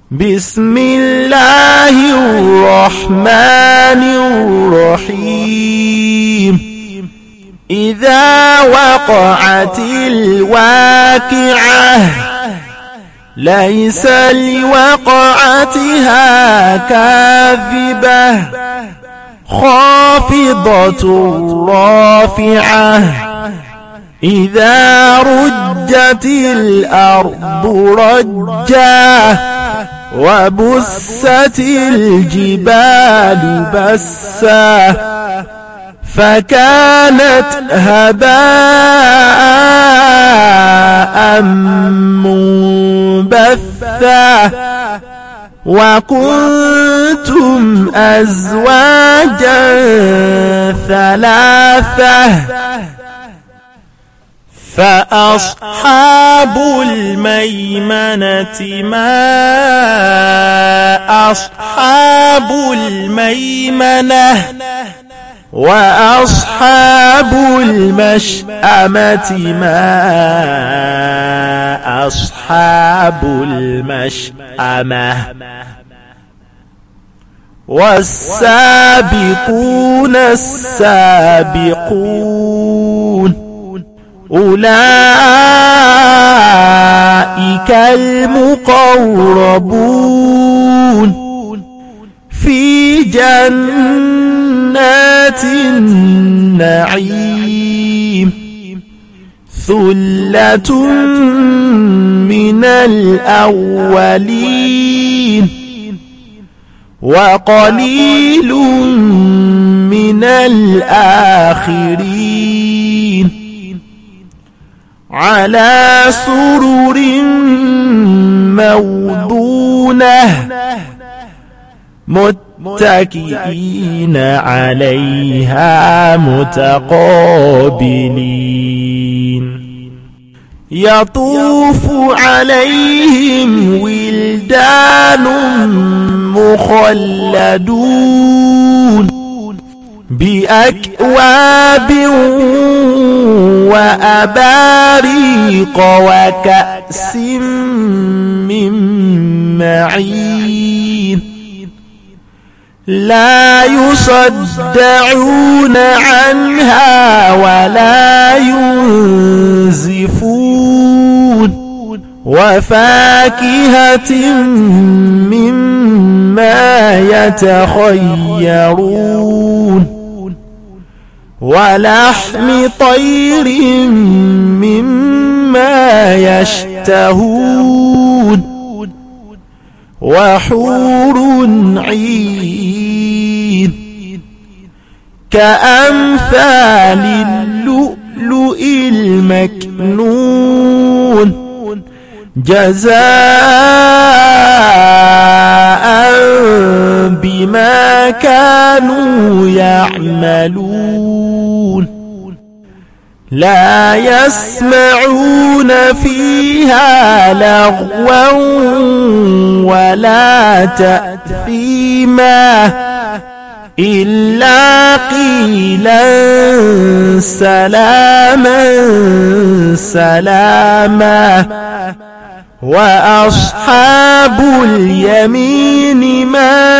بسم الله الرحمن الرحيم إذا وقعت الواقعة ليس لوقعتها كاذبة خافضة رافعة إذا رجت الأرض رجا وبست الجبال بسا فكانت هباء منبثا وكنتم أزواجا ثلاثة فأصحاب الميمنة ما أصحاب الميمنة وأصحاب المشأمة ما أصحاب المشأمة والسابقون السابقون أولئك المقربون في جنات النعيم ثلة من الأولين وقليل من الآخرين على سرر موضونة متكئين عليها متقابلين يطوف عليهم ولدان مخلدون بأكواب وأباريق وكأس من معين لا يصدعون عنها ولا ينزفون وفاكهة مما يتخيرون ولحم طير مما يشتهون وحور عين كأمثال اللؤلؤ المكنون جزاء بما كانوا يعملون لا يسمعون فيها لغوا ولا تأثيما إلا قيلا سلاما سلاما وأصحاب اليمين ما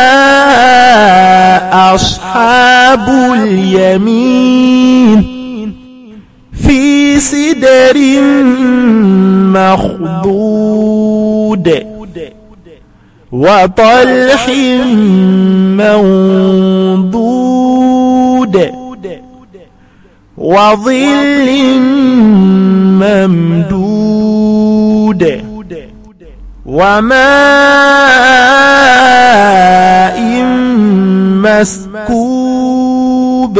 أصحاب اليمين في سدر مخضود وطلح منضود وظل ممدود وماء مسكوب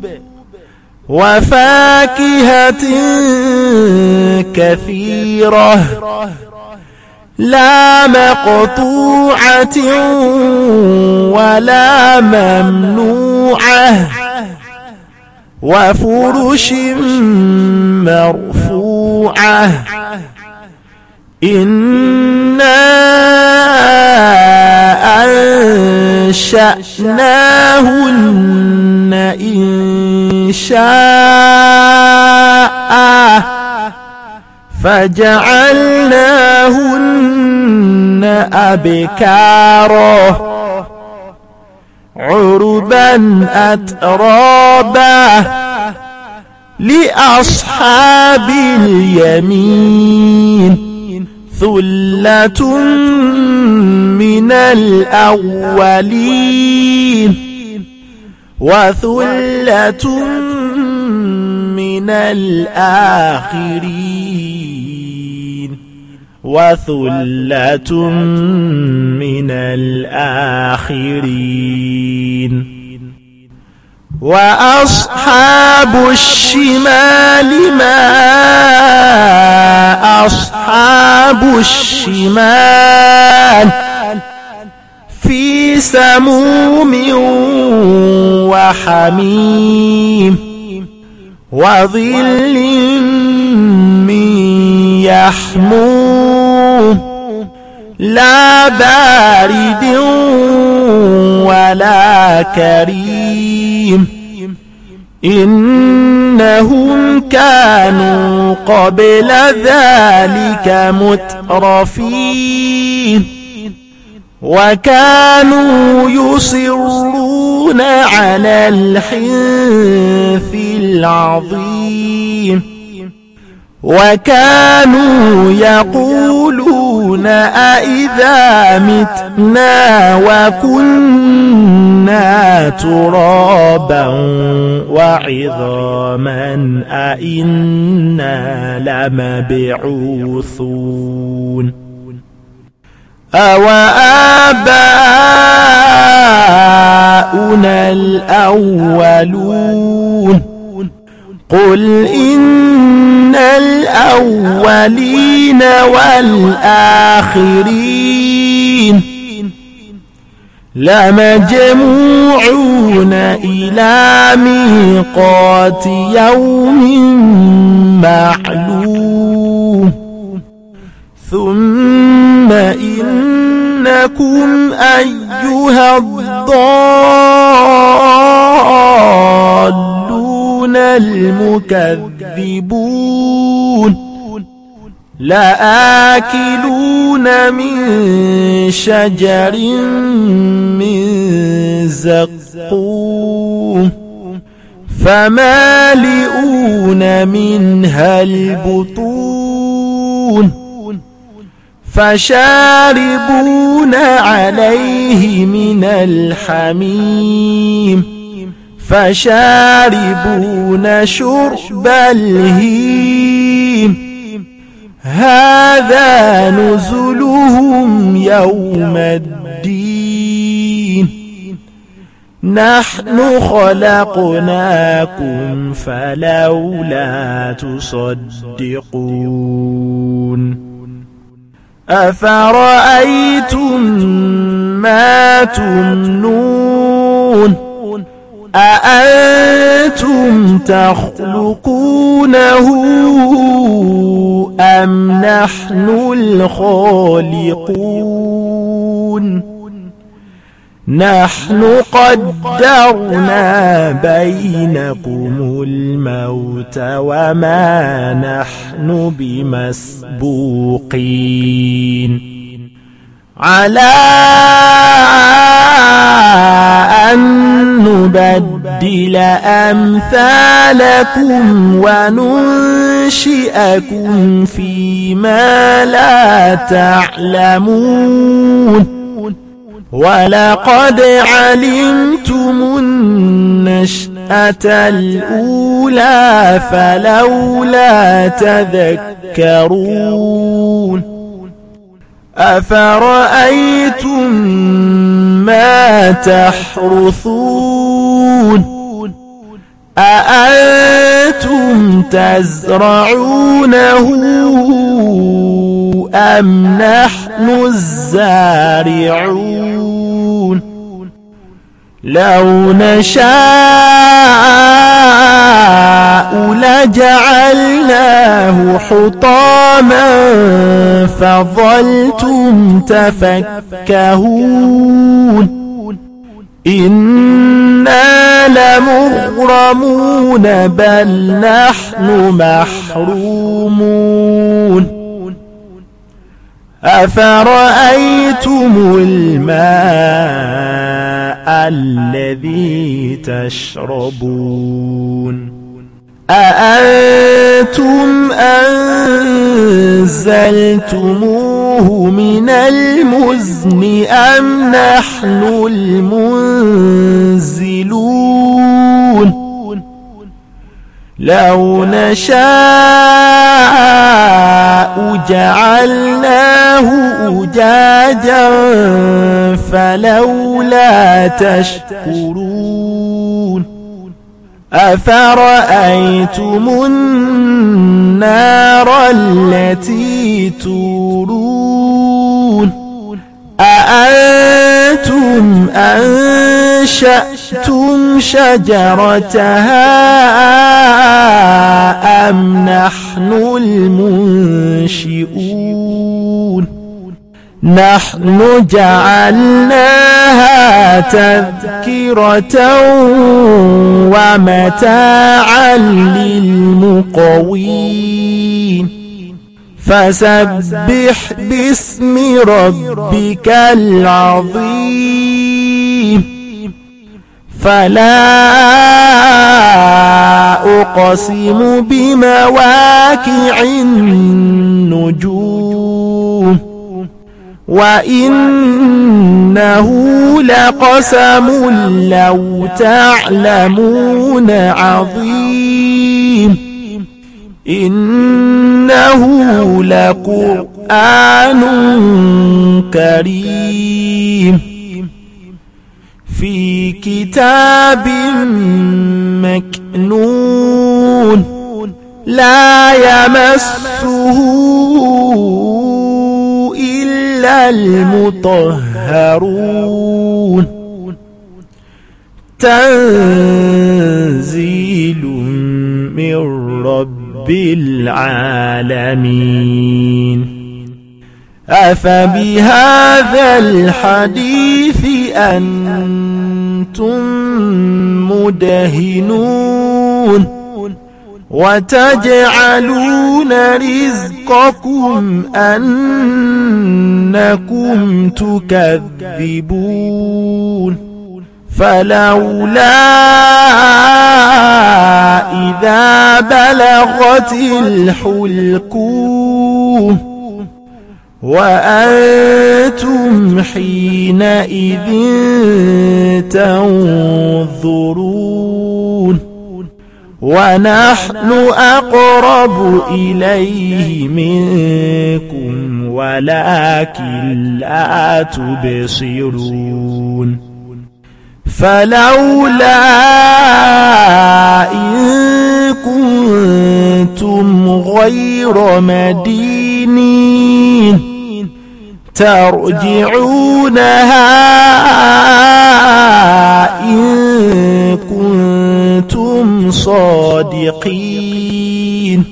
وفاكهة كثيرة لا مقطوعة ولا ممنوعة وفرش مرفوعة إنا أنشأناهن إن شاء فجعلناهن أبكارا عربا أترابا لأصحاب اليمين ثلة من الأولين وثلة من الآخرين وثلة من الآخرين. وأصحاب الشمال ما أصحاب الشمال في سموم وحميم وظل من يحموم لا بارد ولا كريم إنهم كانوا قبل ذلك مترفين وكانوا يصرون على الحنث العظيم وكانوا يقولون أئذا متنا وكنا ترابا وعظاما أئنا لمبعوثون أوآباؤنا الأولون قل إن الأولين والآخرين لمجموعون إلى ميقات يوم معلوم ثم إنكم أيها الضالون المكذبون لآكلون من شجر من زقوم فمالئون منها البطون فشاربون عليه من الحميم فشاربون شرب الهيم هذا نزلهم يوم الدين نحن خلقناكم فلولا تصدقون أفرأيتم ما تمنون أأنتم تخلقونه أم نحن الخالقون نحن قدرنا بينكم الموت وما نحن بمسبوقين على أن نبدل أمثالكم وننشئكم فيما لا تعلمون ولقد علمتم النشأة الأولى فلولا تذكرون أفرأيتم ما تحرثون أأنتم تزرعونه أم نحن الزارعون لو نشاء لجعلناه حطاما فظلتم تفكهون إنا لمغرمون بل نحن محرومون أفرأيتم الماء الذي تشربون أأنتم أنزلتموه من المزن أم نحن المنزلون لو نشاء جعلناه أجاجا فلولا تشكرون أفرأيتم النار التي تورون أأنتم أنشأتم شجرتها أم نحن المنشئون نحن جعلناها تذكرة ومتاعا للمقوين فسبح باسم ربك العظيم فلا أقسم بمواقع النجوم وإنه لقسم لو تعلمون عظيم إنه لقرآن كريم في كتاب مكنون لا يمسه إلا المطهرون تنزيل من رب العالمين أفبهذا الحديث أنتم مدهنون وتجعلون رزقكم أنكم تكذبون فلولا إذا بلغت الحلقوم وأنتم حينئذ تنظرون ونحن أقرب إليه منكم ولكن لا تبصرون فلولا إن كنتم غير مدينين ترجعونها إن كنتم صادقين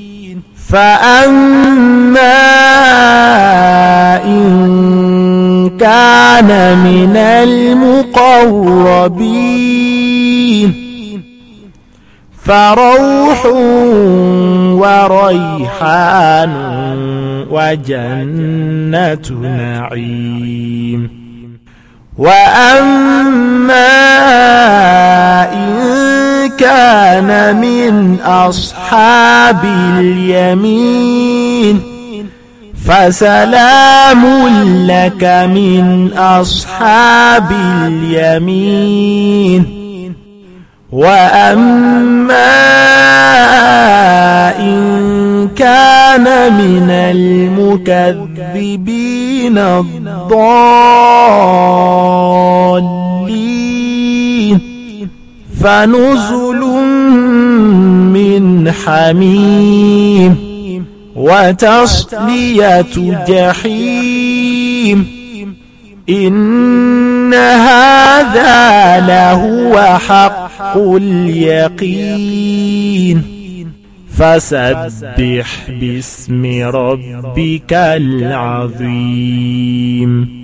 فأما إن كان من المقربين فروح وريحان وجنة نعيم وأما إن كان من أصحاب اليمين فسلام لك من أصحاب اليمين وأما إن كان من المكذبين الضالين فنزل من حميم وتصلية جحيم إن هذا لهو حق اليقين فسبح باسم ربك العظيم